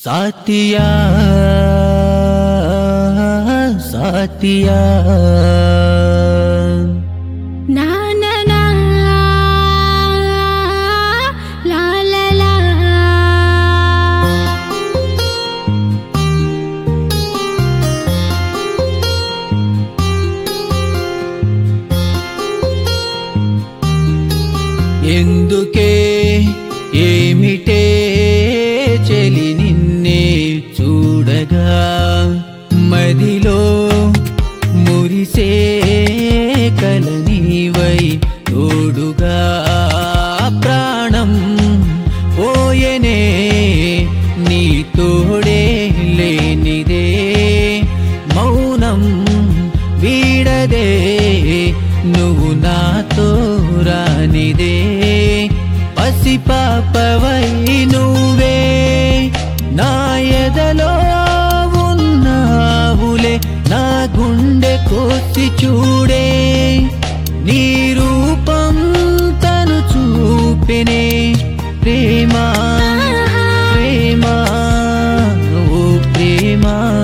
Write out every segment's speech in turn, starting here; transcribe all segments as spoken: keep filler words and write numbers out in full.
साथिया साथिया ना ना ना ला ला ला ఎందుకే ఏమిటే చెలి నిన్నే చూడగా మదిలో మురిసే కలనీవై తోడుగా ప్రాణం పోయనే నీ తోడే లేనిదే మౌనం వీడదే నువ్వు నాతో రానిదే పసిపాపవై నువ్వే నా ఎదలో ఉన్నావులే నా గుండె కోసి చూడే నీ రూపం తను చూపెనే ప్రేమ ప్రేమ ఓ ప్రేమ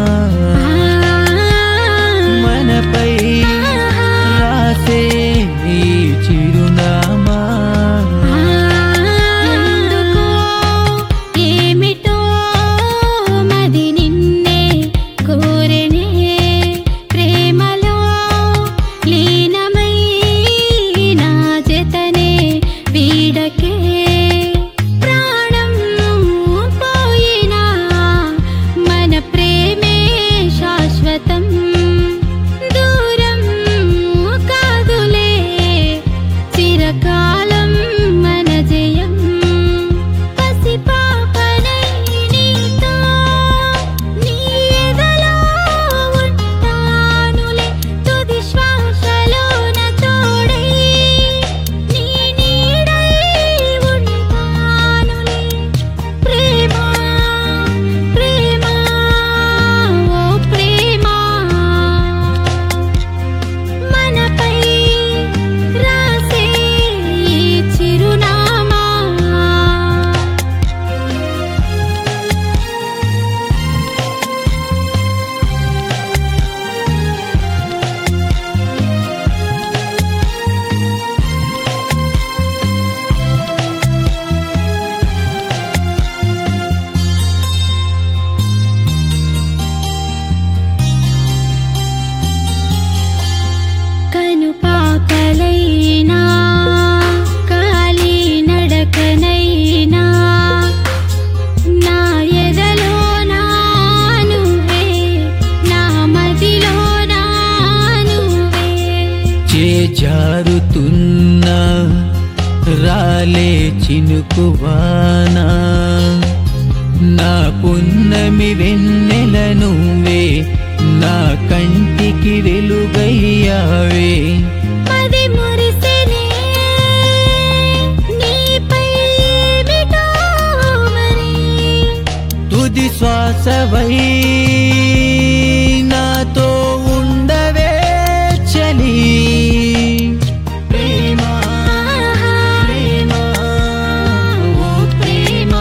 మనపై రాసే ఈ చిరునామా ఎందుకో ఏమిటో మది నిన్నే కోరెనే ప్రేమలో లీనమై నా జతనే వీడకే ప్రాణం పోయినా మన ప్రేమే శాశ్వతం దూరం కాదులే చిరకాలం మన జయం పసిపాపనై నీతో నీ ఎదలో ఉంటానులే తుది శ్వాసలోన తోడై నీ నీడై ఉంటానులే ప్రేమ ప్రేమ ఓ ప్రేమ మనపై రాసే ఈ చిరునామా కనుపాకలైనా కాలి నడకనైనా నా ఎదలో నా నువ్వే నా మదిలో నా నువ్వే చేజారుతున్నా రాలే చినుకువానా నా పున్నమి వెన్నెల నువ్వే నా కంటికి వెలుగయ్యావే మది మురిసెనే నీపై ఏమిటో మరి తుది శ్వాసవై నాతో ఉండవే చలి ప్రేమ ప్రేమ ఓ ప్రేమ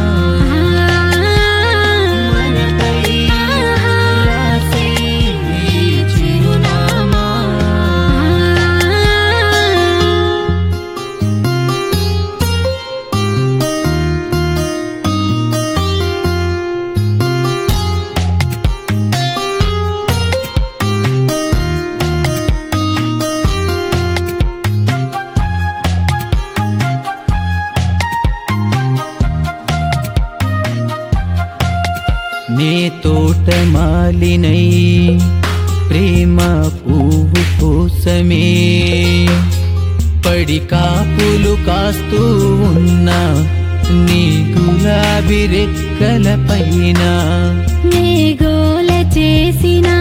మనపై రాసే ఈ చిరునామా నే తోటమాలినై ప్రేమ పువ్వు కోసమే పడి కాపులు కాస్తూ ఉన్నా నీ గులాబీ రెక్కల పైన నే గోల చేసినా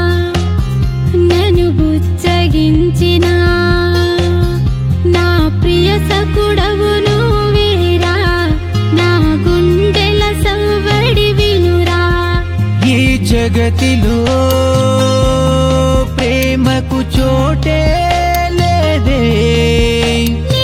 నన్ను బుచ్చగించినా నా ప్రియ సకుడవు నువ్వేరా నా గుండెల సవ్వడి వినురా ఈ జగతిలో ప్రేమకు చోటే లేదే నీ